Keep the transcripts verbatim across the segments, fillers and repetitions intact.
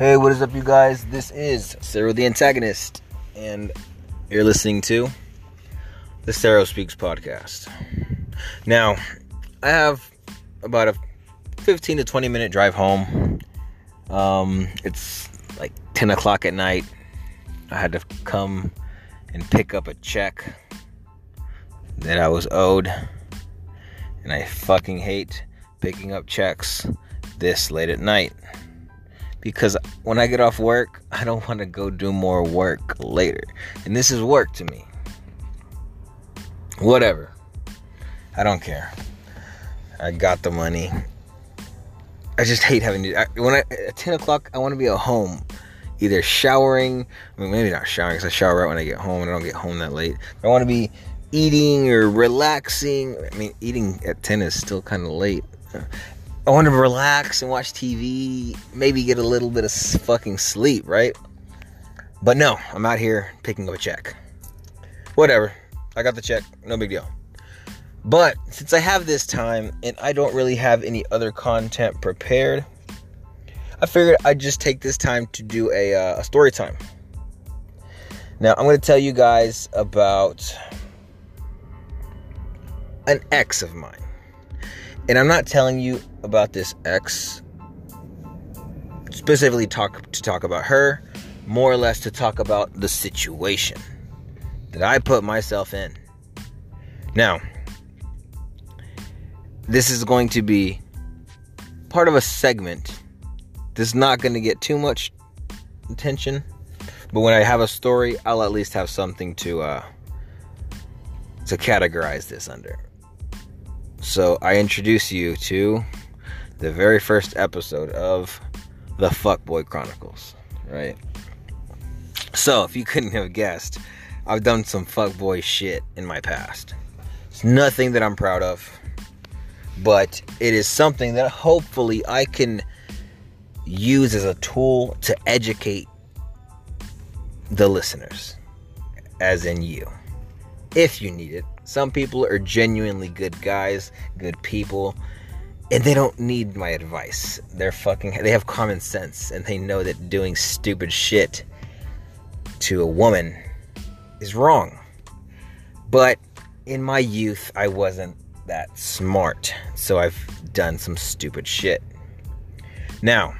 Hey, what is up, you guys? This is Cero the Antagonist, and you're listening to the Cero Speaks podcast. Now, I have about a fifteen to twenty minute drive home. Um, it's like ten o'clock at night. I had to come and pick up a check that I was owed, and I fucking hate picking up checks this late at night. Because when I get off work, I don't want to go do more work later. And this is work to me. Whatever. I don't care. I got the money. I just hate having to... I, when I, at ten o'clock, I want to be at home. Either showering. I mean, maybe not showering, because I shower right when I get home, and I don't get home that late. I want to be eating or relaxing. I mean, eating at ten is still kind of late. I want to relax and watch T V, maybe get a little bit of fucking sleep, right? But no, I'm out here picking up a check. Whatever. I got the check. No big deal. But since I have this time and I don't really have any other content prepared, I figured I'd just take this time to do a, uh, a story time. Now, I'm going to tell you guys about an ex of mine. And I'm not telling you about this ex specifically talk to talk about her, more or less to talk about the situation that I put myself in. Now, this is going to be part of a segment. This is not going to get too much attention, but when I have a story, I'll at least have something to uh, to categorize this under. So I introduce you to the very first episode of the Fuckboy Chronicles, right? So if you couldn't have guessed, I've done some fuckboy shit in my past. It's nothing that I'm proud of, but it is something that hopefully I can use as a tool to educate the listeners, as in you, if you need it. Some people are genuinely good guys, good people, and they don't need my advice. They're fucking, they have common sense, and they know that doing stupid shit to a woman is wrong. But in my youth, I wasn't that smart, so I've done some stupid shit. Now,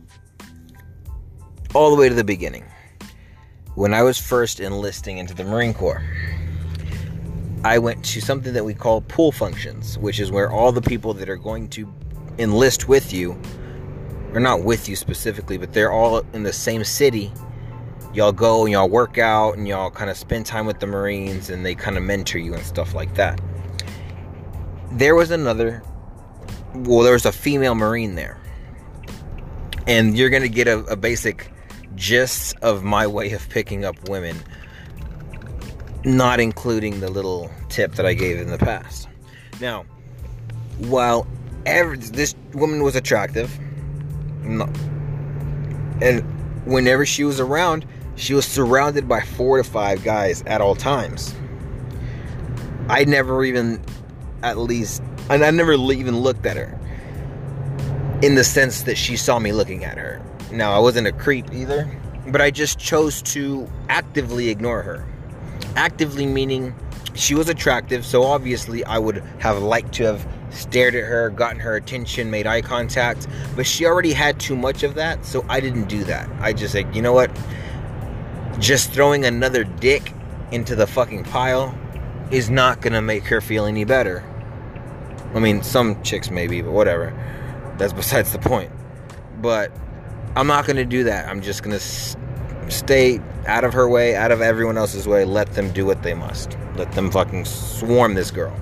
all the way to the beginning. When I was first enlisting into the Marine Corps, I went to something that we call pool functions, which is where all the people that are going to enlist with you, or not with you specifically, but they're all in the same city. Y'all go and y'all work out and y'all kind of spend time with the Marines, and they kind of mentor you and stuff like that. There was another, well, there was a female Marine there. And you're going to get a, a basic gist of my way of picking up women, not including the little tip that I gave in the past. Now, while every, this woman was attractive, no, and whenever she was around, she was surrounded by four to five guys at all times. I never even, at least, and I never even looked at her in the sense that she saw me looking at her. Now, I wasn't a creep either, but I just chose to actively ignore her. Actively meaning she was attractive, so obviously I would have liked to have stared at her, gotten her attention, made eye contact, but she already had too much of that, so I didn't do that. I just like, you know what? Just throwing another dick into the fucking pile is not gonna make her feel any better. I mean, some chicks maybe, but whatever. That's besides the point. But I'm not gonna do that. I'm just gonna s- stay out of her way, out of everyone else's way. Let them do what they must. Let them fucking swarm this girl.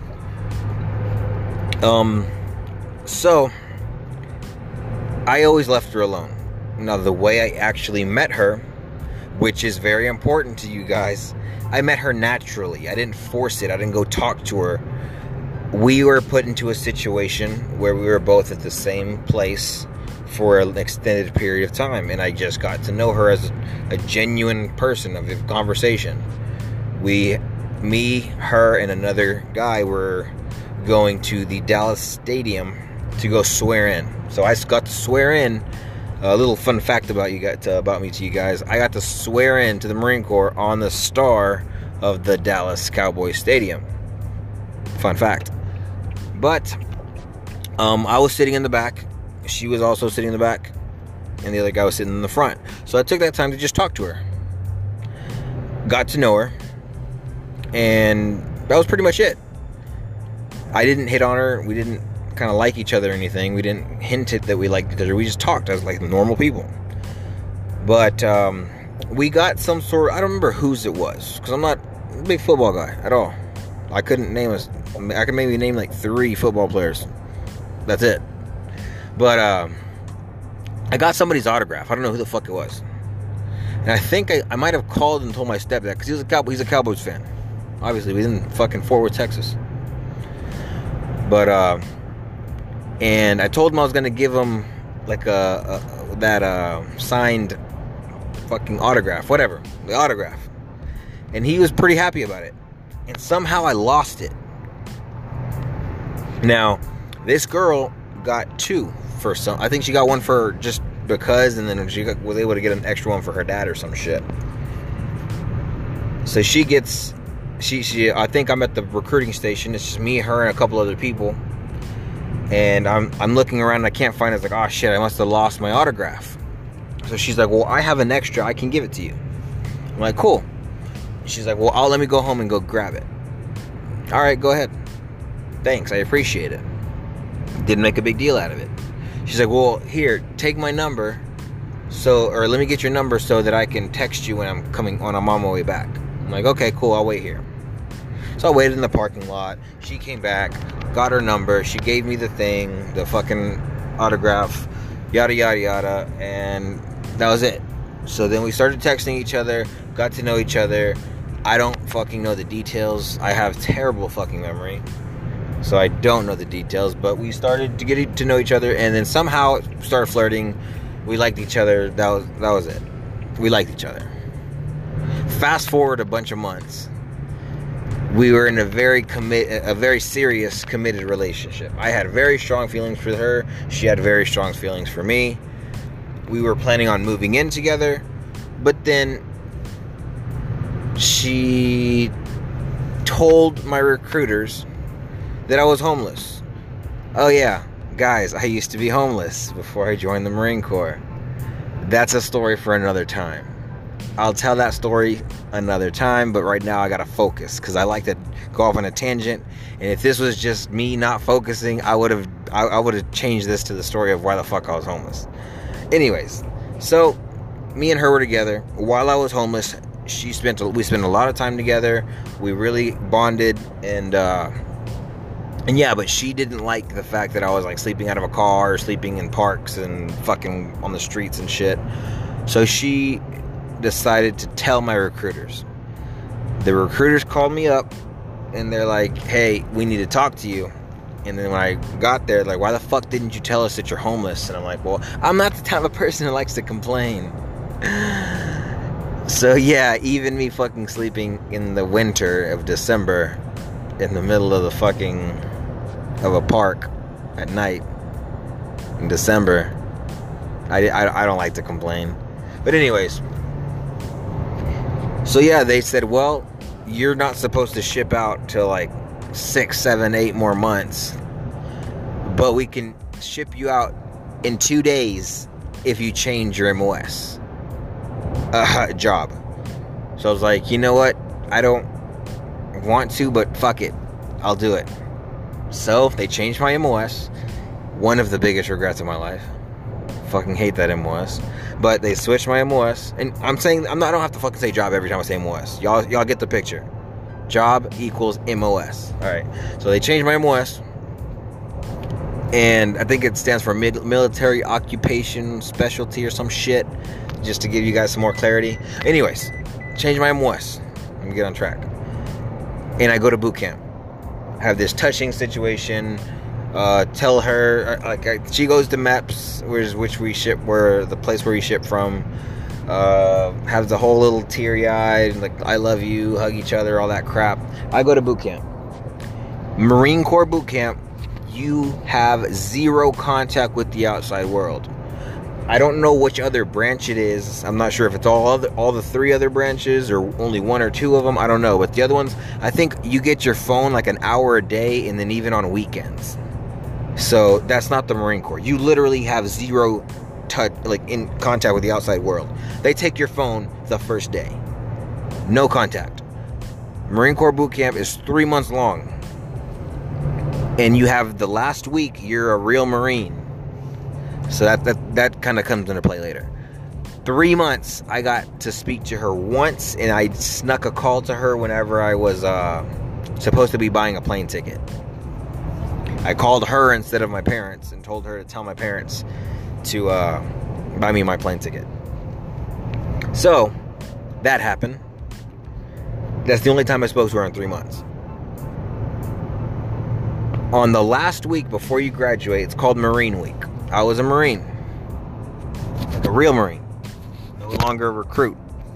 Um, so I always left her alone. Now, the way I actually met her, which is very important to you guys, I met her naturally. I didn't force it. I didn't go talk to her. We were put into a situation where we were both at the same place for an extended period of time, and I just got to know her as a genuine person of conversation. We, me, her, and another guy were going to the Dallas Stadium to go swear in. So I got to swear in A little fun fact about you got uh, about me to you guys. I got to swear in to the Marine Corps on the star of the Dallas Cowboys Stadium. Fun fact. But um, I was sitting in the back. She was also sitting in the back. And the other guy was sitting in the front. So I took that time to just talk to her. Got to know her. And that was pretty much it. I didn't hit on her. We didn't kind of like each other or anything. We didn't hint it that we liked each other. We just talked as like normal people. But um, we got some sort of, I don't remember whose it was, because I'm not a big football guy at all. I couldn't name us. I could maybe name like three football players. That's it. But um, I got somebody's autograph. I don't know who the fuck it was. And I think I, I might have called and told my stepdad, because he was a Cow- he's a Cowboys fan. Obviously, we in fucking Fort Worth, Texas. But uh, and I told him I was gonna give him like a, a that uh, signed fucking autograph, whatever, the autograph. And he was pretty happy about it. And somehow I lost it. Now, this girl got two for some. I think she got one for just because, and then she got, was able to get an extra one for her dad or some shit. So she gets, she she. I think I'm at the recruiting station. It's just me, her, and a couple other people. And I'm I'm looking around and I can't find it. It's like, oh shit, I must have lost my autograph. So she's like, well, I have an extra. I can give it to you. I'm like, cool. She's like, well, I'll let me go home and go grab it. All right, go ahead. Thanks, I appreciate it. Didn't make a big deal out of it. She's like, well, here, take my number, so, or let me get your number so that I can text you when I'm coming, when I'm on my way back. I'm like, okay, cool, I'll wait here. So I waited in the parking lot. She came back, got her number. She gave me the thing, the fucking autograph, yada, yada, yada, and that was it. So then we started texting each other, got to know each other. I don't fucking know the details. I have terrible fucking memory. So I don't know the details, but we started to get to know each other, and then somehow started flirting. We liked each other. That was that was it. We liked each other. Fast forward a bunch of months. We were in a very commit, a very serious, committed relationship. I had very strong feelings for her. She had very strong feelings for me. We were planning on moving in together, but then she told my recruiters that I was homeless. Oh yeah, guys, I used to be homeless before I joined the Marine Corps. That's a story for another time. I'll tell that story another time, but right now I gotta focus, because I like to go off on a tangent, and if this was just me not focusing, I would have I, I would have changed this to the story of why the fuck I was homeless. Anyways, so me and her were together. While I was homeless, she spent we spent a lot of time together. We really bonded, and uh And yeah, but she didn't like the fact that I was like sleeping out of a car or sleeping in parks and fucking on the streets and shit. So she decided to tell my recruiters. The recruiters called me up and they're like, hey, we need to talk to you. And then when I got there, like, why the fuck didn't you tell us that you're homeless? And I'm like, well, I'm not the type of person who likes to complain. So yeah, even me fucking sleeping in the winter of December in the middle of the fucking of a park at night in December, I, I, I don't like to complain. But anyways, so yeah, they said, well, you're not supposed to ship out till like six, seven, eight more months, but we can ship you out in two days if you change your M O S uh, job. So I was like, you know what, I don't want to, but fuck it, I'll do it. So they changed my M O S. One of the biggest regrets of my life. Fucking hate that M O S. But they switched my M O S, and I'm saying I'm not. I don't have to fucking say job every time I say M O S. Y'all, y'all get the picture. Job equals M O S. All right. So they changed my M O S, and I think it stands for mid- military occupation specialty or some shit. Just to give you guys some more clarity. Anyways, change my M O S. Let me get on track. And I go to boot camp. I have this touching situation. Uh, tell her, like, I, she goes to MEPS, which, which we ship, where the place where we ship from. Uh, have the whole little teary-eyed, like, I love you, hug each other, all that crap. I go to boot camp. Marine Corps boot camp, you have zero contact with the outside world. I don't know which other branch it is. I'm not sure if it's all other, all the three other branches or only one or two of them. I don't know. But the other ones, I think you get your phone like an hour a day and then even on weekends. So that's not the Marine Corps. You literally have zero touch, like in contact with the outside world. They take your phone the first day. No contact. Marine Corps boot camp is three months long. And you have the last week, you're a real Marine. So that that, that kind of comes into play later. Three months, I got to speak to her once, and I snuck a call to her whenever I was uh, supposed to be buying a plane ticket. I called her instead of my parents and told her to tell my parents to uh, buy me my plane ticket. So, that happened. That's the only time I spoke to her in three months. On the last week before you graduate, it's called Marine Week. I was a Marine. Like a real Marine. No longer a recruit.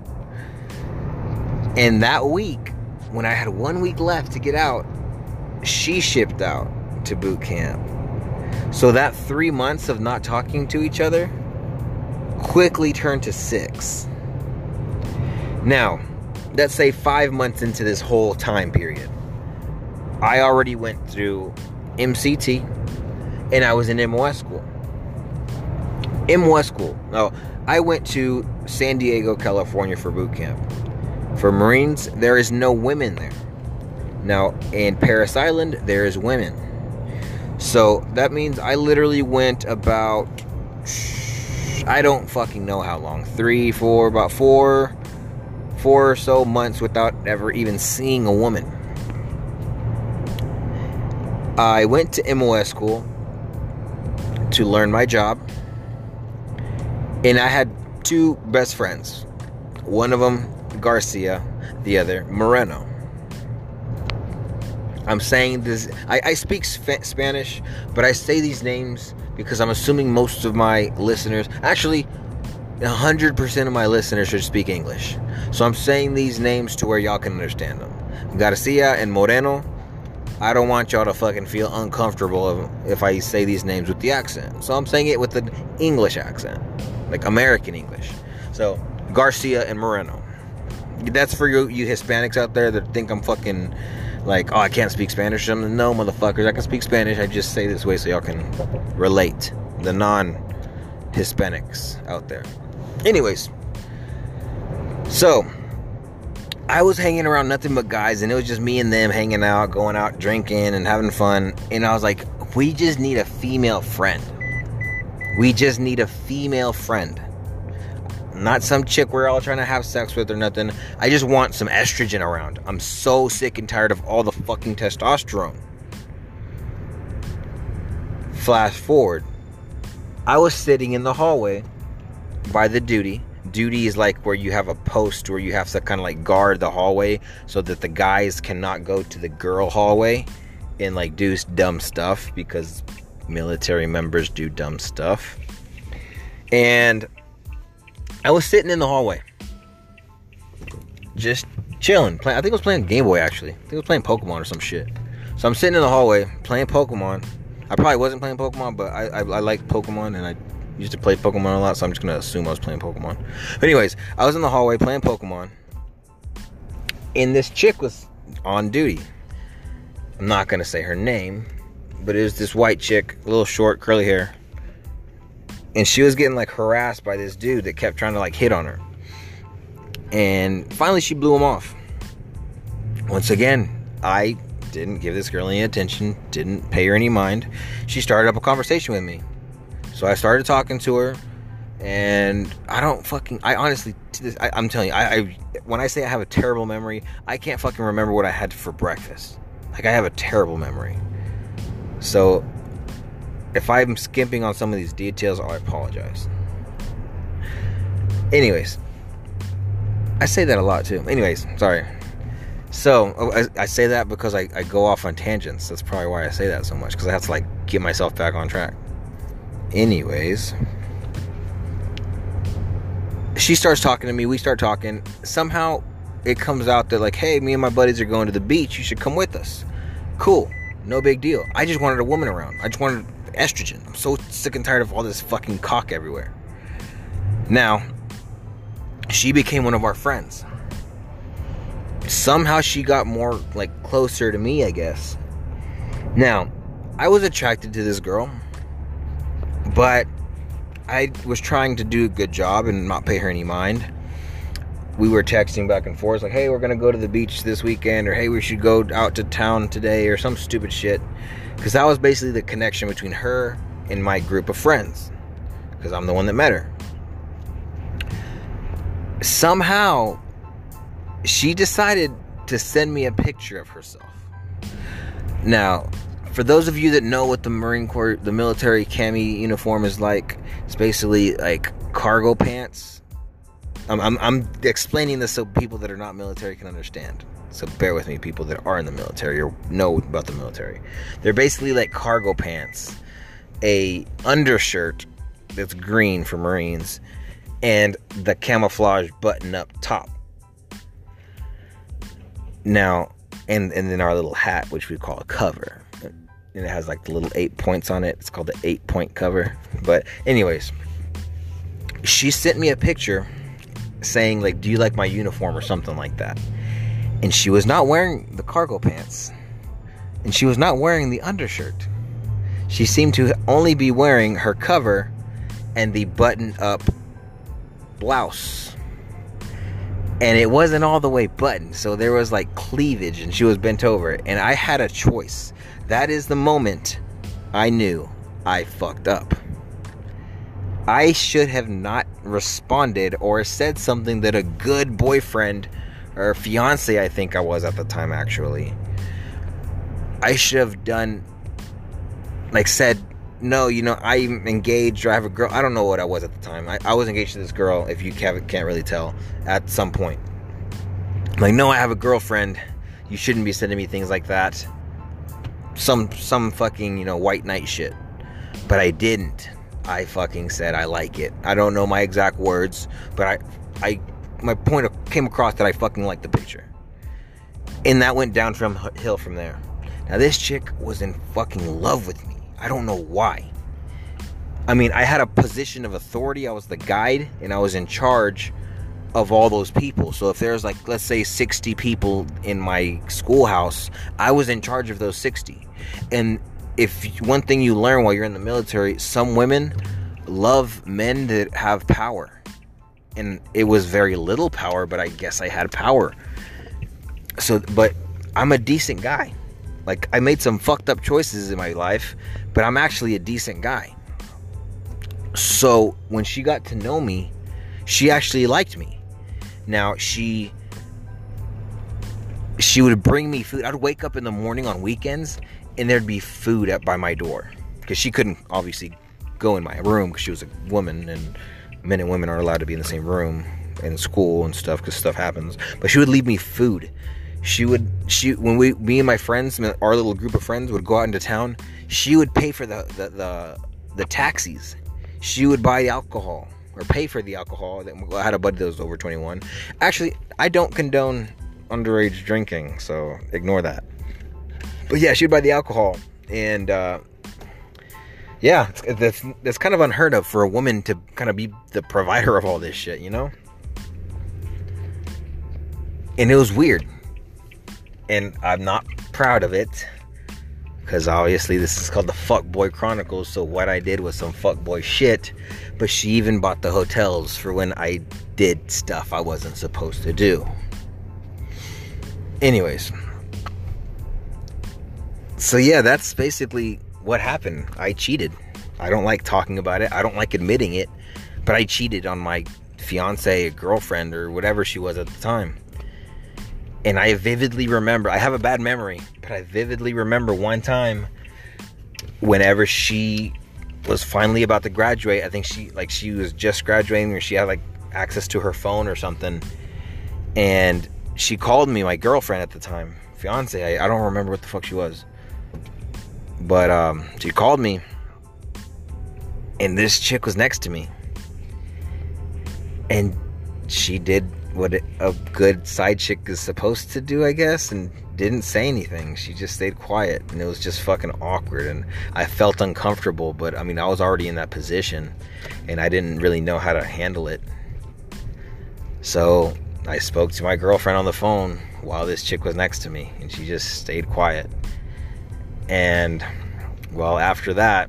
And that week, when I had one week left to get out, she shipped out to boot camp. So that three months of not talking to each other quickly turned to six. Now, let's say five months into this whole time period, I already went through M C T and I was in M O S school. M O S school. Now, I went to San Diego, California for boot camp. For Marines, there is no women there. Now, in Parris Island, there is women. So that means I literally went about, I don't fucking know how long, three, four, about four, four or so months without ever even seeing a woman. I went to M O S school to learn my job, and I had two best friends. One of them, Garcia, the other, Moreno. I'm saying this, I, I speak Sp- Spanish, but I say these names because I'm assuming most of my listeners, actually, one hundred percent of my listeners should speak English. So I'm saying these names to where y'all can understand them. Garcia and Moreno. I don't want y'all to fucking feel uncomfortable if I say these names with the accent. So I'm saying it with an English accent. Like American English. So, Garcia and Moreno. That's for you, you Hispanics out there that think I'm fucking like, oh, I can't speak Spanish or something. No, motherfuckers, I can speak Spanish. I just say this way so y'all can relate. The non-Hispanics out there. Anyways. So, I was hanging around nothing but guys, and it was just me and them hanging out, going out drinking and having fun. And I was like, we just need a female friend. We just need a female friend. Not some chick we're all trying to have sex with or nothing. I just want some estrogen around. I'm so sick and tired of all the fucking testosterone. Flash forward. I was sitting in the hallway by the duty. Duty is like where you have a post where you have to kind of like guard the hallway so that the guys cannot go to the girl hallway and like do dumb stuff, because military members do dumb stuff. And I was sitting in the hallway just chilling, play, I think I was playing Game Boy actually. I think I was playing Pokemon or some shit. So I'm sitting in the hallway playing Pokemon. I probably wasn't playing Pokemon, but I, I, I like Pokemon and I used to play Pokemon a lot, so I'm just gonna assume I was playing Pokemon. But anyways, I was in the hallway playing Pokemon, and this chick was on duty. I'm not gonna say her name, but it was this white chick, a little short, curly hair, and she was getting like harassed by this dude that kept trying to like hit on her. And finally she blew him off. Once again, I didn't give this girl any attention, didn't pay her any mind. She started up a conversation with me. So I started talking to her, and I don't fucking, I honestly, to this, I, I'm telling you, I, I, when I say I have a terrible memory, I can't fucking remember what I had for breakfast. Like, I have a terrible memory. So, if I'm skimping on some of these details, I apologize. Anyways, I say that a lot too. Anyways, sorry. So, I, I say that because I, I go off on tangents. That's probably why I say that so much, because I have to, like, get myself back on track. Anyways, she starts talking to me. We start talking. Somehow it comes out that like, hey, me and my buddies are going to the beach. You should come with us. Cool. No big deal. I just wanted a woman around. I just wanted estrogen. I'm so sick and tired of all this fucking cock everywhere. Now, she became one of our friends. Somehow she got more, like, closer to me, I guess. Now, I was attracted to this girl, but I was trying to do a good job and not pay her any mind. We were texting back and forth, like, hey, we're gonna go to the beach this weekend, or hey, we should go out to town today, or some stupid shit. Because that was basically the connection between her and my group of friends, because I'm the one that met her. Somehow, she decided to send me a picture of herself. Now, for those of you that know what the Marine Corps, the military cami uniform is like, it's basically like cargo pants. I'm, I'm, I'm explaining this so people that are not military can understand. So bear with me, people that are in the military or know about the military. They're basically like cargo pants, a undershirt that's green for Marines, and the camouflage button-up top. Now, and, and then our little hat, which we call a cover. And it has like the little eight points on it. It's called the eight-point cover. But anyways, she sent me a picture saying, like, do you like my uniform or something like that? And she was not wearing the cargo pants, and she was not wearing the undershirt. She seemed to only be wearing her cover and the button-up blouse, and it wasn't all the way buttoned, so there was like cleavage, and she was bent over, and I had a choice. That is the moment I knew I fucked up. I should have not responded or said something that a good boyfriend or fiance, I think I was at the time, actually. I should have done, like, said, no, you know, I'm engaged or I have a girl. I don't know what I was at the time. I, I was engaged to this girl, if you can't, can't really tell, at some point. Like, no, I have a girlfriend. You shouldn't be sending me things like that. Some, some fucking, you know, white knight shit. But I didn't. I fucking said I like it. I don't know my exact words, but I, I, my point came across that I fucking liked the picture. And that went down from hill from there. Now, this chick was in fucking love with me. I don't know why. I mean, I had a position of authority. I was the guide, and I was in charge of all those people. So if there's, like, let's say sixty people in my schoolhouse, I was in charge of those sixty. And if one thing you learn while you're in the military, some women love men that have power. And it was very little power, but I guess I had power. So, but I'm a decent guy. Like, I made some fucked up choices in my life, but I'm actually a decent guy. So when she got to know me, she actually liked me. Now, she she would bring me food. I'd wake up in the morning on weekends, and there'd be food up by my door, because she couldn't obviously go in my room because she was a woman, and men and women aren't allowed to be in the same room in school and stuff because stuff happens. But she would leave me food. She would, she when we, me and my friends, our little group of friends would go out into town, she would pay for the the the, the taxis. She would buy the alcohol or pay for the alcohol. I had a buddy that was over twenty-one. Actually, I don't condone underage drinking, so ignore that. But yeah, she'd buy the alcohol, and uh, yeah, that's that's kind of unheard of for a woman to kind of be the provider of all this shit, you know. And it was weird, and I'm not proud of it, because obviously this is called the Fuckboy Chronicles. So what I did was some fuckboy shit, but she even bought the hotels for when I did stuff I wasn't supposed to do. Anyways. So yeah, that's basically what happened. I cheated. I don't like talking about it. I don't like admitting it. But I cheated on my fiance, girlfriend, or whatever she was at the time. And I vividly remember, I have a bad memory, but I vividly remember one time whenever she was finally about to graduate. I think she, like, she was just graduating, or she had, like, access to her phone or something. And she called me, my girlfriend at the time, fiance, I, I don't remember what the fuck she was. But um, she called me, and this chick was next to me. And she did what a good side chick is supposed to do, I guess, and didn't say anything. She just stayed quiet, and it was just fucking awkward, and I felt uncomfortable. But I mean, I was already in that position, and I didn't really know how to handle it. So I spoke to my girlfriend on the phone while this chick was next to me, and she just stayed quiet. And well, after that,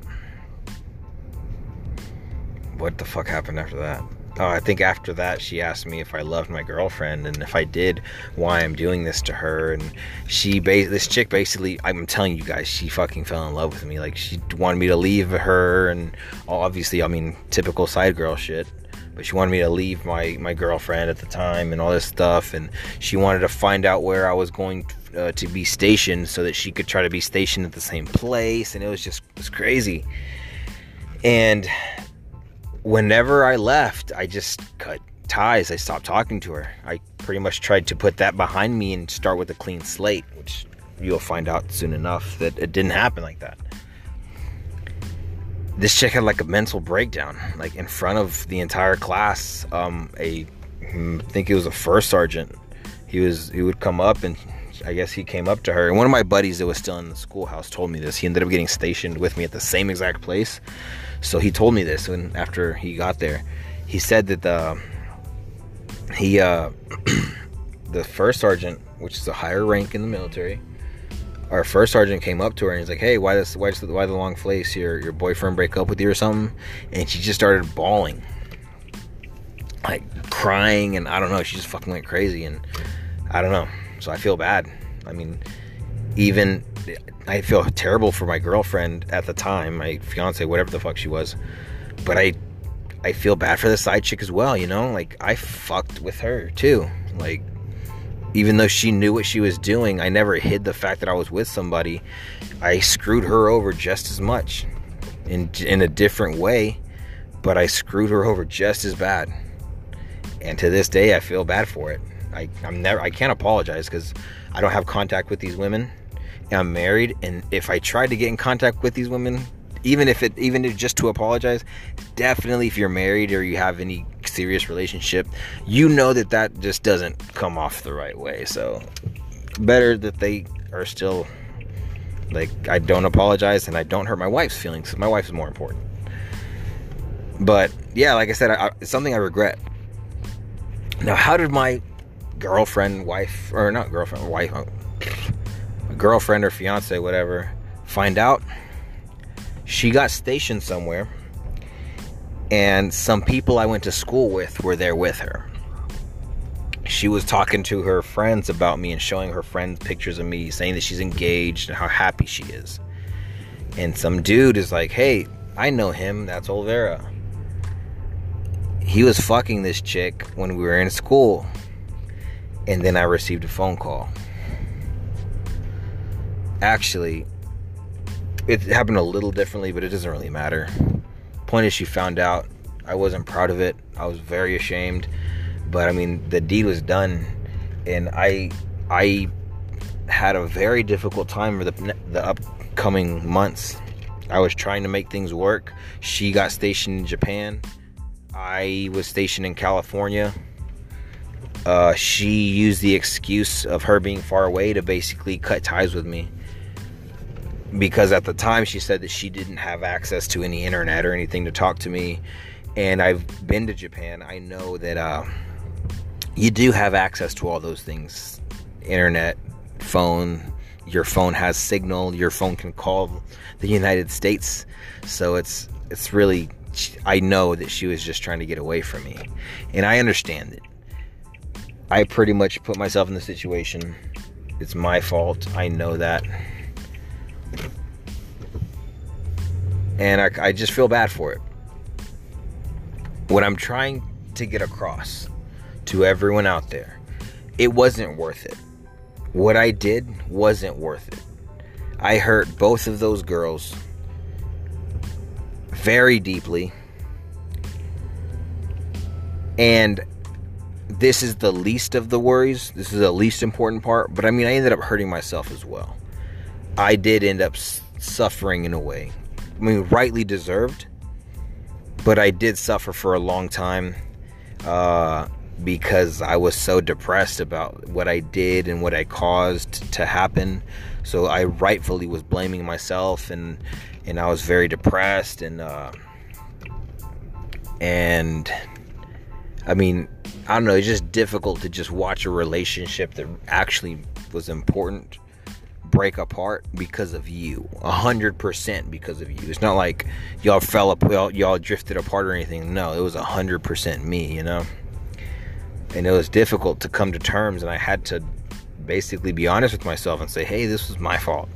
what the fuck happened after that? Oh, I think after that, she asked me if I loved my girlfriend, and if I did, why I'm doing this to her. And she, ba- this chick basically, I'm telling you guys, she fucking fell in love with me. Like, she wanted me to leave her, and obviously, I mean, typical side girl shit. But she wanted me to leave my, my girlfriend at the time and all this stuff. And she wanted to find out where I was going uh, to be stationed so that she could try to be stationed at the same place. And it was just, it was crazy. And whenever I left, I just cut ties. I stopped talking to her. I pretty much tried to put that behind me and start with a clean slate, which you'll find out soon enough that it didn't happen like that. This chick had like a mental breakdown, like in front of the entire class. Um, a, I think it was a first sergeant. He was, he would come up, and I guess he came up to her. And one of my buddies that was still in the schoolhouse told me this. He ended up getting stationed with me at the same exact place. So he told me this when after he got there. He said that the he uh, the first sergeant, which is a higher rank in the military, our first sergeant came up to her and he's like, "Hey, why this? Why the, why the long face? Your your boyfriend break up with you or something?" And she just started bawling, like crying, and I don't know. She just fucking went crazy, and I don't know. So I feel bad. I mean, even. I feel terrible for my girlfriend at the time, my fiance, whatever the fuck she was. But I I feel bad for the side chick as well, you know? Like, I fucked with her, too. Like, even though she knew what she was doing, I never hid the fact that I was with somebody. I screwed her over just as much. In, in a different way. But I screwed her over just as bad. And to this day, I feel bad for it. I, I'm never, I can't apologize because I don't have contact with these women. I'm married, and if I tried to get in contact with these women, even if it even if just to apologize, definitely if you're married or you have any serious relationship, you know that that just doesn't come off the right way. So better that they are still, like, I don't apologize and I don't hurt my wife's feelings, because my wife is more important. But yeah, like I said, I, I, it's something I regret. Now, how did my girlfriend, wife, or not girlfriend, wife, girlfriend or fiance, whatever, find out? She got stationed somewhere, and some people I went to school with were there with her. She was talking to her friends about me and showing her friends pictures of me, saying that she's engaged and how happy she is. And some dude is like, "Hey, I know him, that's Olvera. He was fucking this chick when we were in school." And then I received a phone call. Actually, it happened a little differently, but it doesn't really matter. Point is, she found out. I wasn't proud of it. I was very ashamed. But I mean, the deed was done, and I I had a very difficult time for the the upcoming months. I was trying to make things work. She got stationed in Japan. I was stationed in California. Uh, she used the excuse of her being far away to basically cut ties with me. Because at the time she said that she didn't have access to any internet or anything to talk to me. And I've been to Japan. I know that uh, you do have access to all those things. Internet, phone, your phone has signal, your phone can call the United States. So it's it's really, I know that she was just trying to get away from me. And I understand it. I pretty much put myself in the situation. It's my fault. I know that. And I, I just feel bad for it. What I'm trying to get across to everyone out there, it wasn't worth it. What I did wasn't worth it. I hurt both of those girls very deeply. And this is the least of the worries. This is the least important part. But I mean, I ended up hurting myself as well. I did end up suffering in a way. I mean, rightly deserved. But I did suffer for a long time. Uh, because I was so depressed about what I did and what I caused to happen. So I rightfully was blaming myself, and and I was very depressed, and uh, and I mean, I don't know, it's just difficult to just watch a relationship that actually was important break apart because of you. A hundred percent because of you. It's not like y'all fell up, y'all, y'all drifted apart or anything. No, it was a hundred percent me, you know. And it was difficult to come to terms, and I had to basically be honest with myself and say, hey, this was my fault.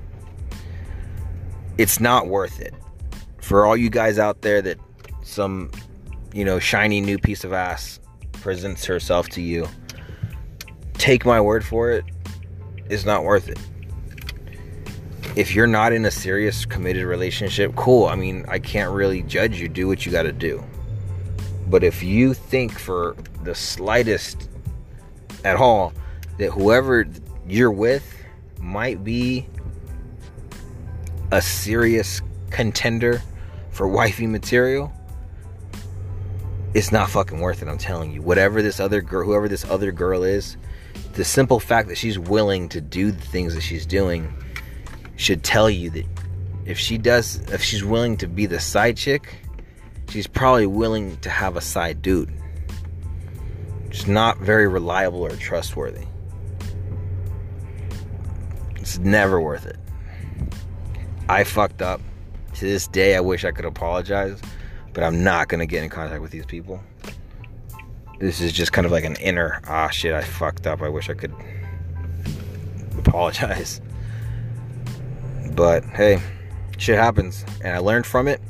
It's not worth it. For all you guys out there that some, you know, shiny new piece of ass presents herself to you, take my word for it, it's not worth it. If you're not in a serious committed relationship, cool. I mean, I can't really judge you. Do what you got to do. But if you think for the slightest at all that whoever you're with might be a serious contender for wifey material, it's not fucking worth it. I'm telling you. Whatever this other girl, whoever this other girl is, the simple fact that she's willing to do the things that she's doing should tell you that if she does, if she's willing to be the side chick, she's probably willing to have a side dude. It's not very reliable or trustworthy. It's never worth it. I fucked up. To this day, I wish I could apologize, but I'm not going to get in contact with these people. This is just kind of like an inner, ah shit, I fucked up. I wish I could apologize. But hey, shit happens, and I learned from it.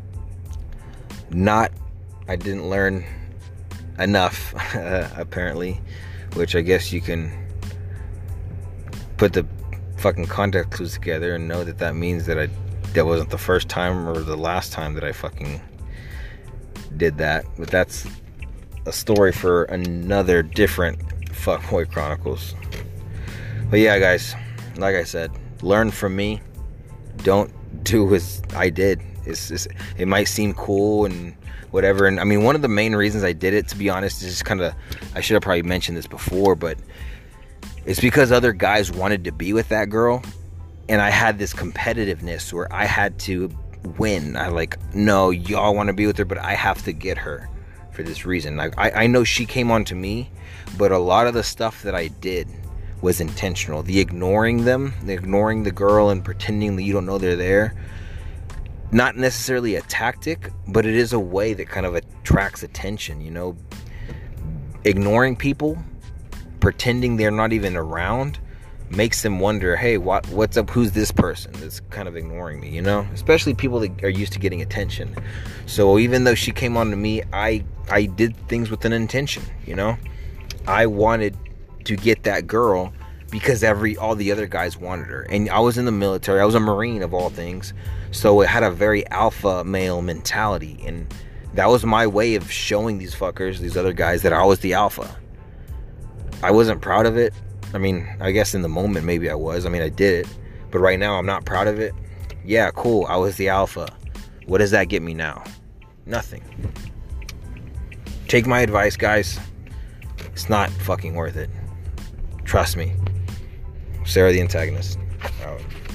Not, I didn't learn enough, uh, apparently, which I guess you can put the fucking context clues together and know that that means that I, that wasn't the first time or the last time that I fucking did that. But that's a story for another different Fuckboy Chronicles. But yeah, guys, like I said, learn from me. Don't do as I did. It's just, it might seem cool and whatever. And I mean, one of the main reasons I did it, to be honest, is just kind of, I should have probably mentioned this before, but it's because other guys wanted to be with that girl. And I had this competitiveness where I had to win. I like, no, y'all want to be with her, but I have to get her for this reason. Like, I, I know she came on to me, but a lot of the stuff that I did was intentional. The ignoring them, the ignoring the girl and pretending that you don't know they're there, not necessarily a tactic, but it is a way that kind of attracts attention, you know. Ignoring people, pretending they're not even around, makes them wonder, hey, what what's up, who's this person that's kind of ignoring me, you know. Especially people that are used to getting attention. So even though she came on to me, I I did things with an intention, you know. I wanted to get that girl because every all the other guys wanted her, and I was in the military. I was a Marine of all things, so it had a very alpha male mentality, and that was my way of showing these fuckers, these other guys, that I was the alpha. I wasn't proud of it. I mean, I guess in the moment maybe I was. I mean, I did it, but right now I'm not proud of it. Yeah, cool, I was the alpha. What does that get me now? Nothing. Take my advice, guys. It's not fucking worth it. Trust me. Sarah the Antagonist. Out.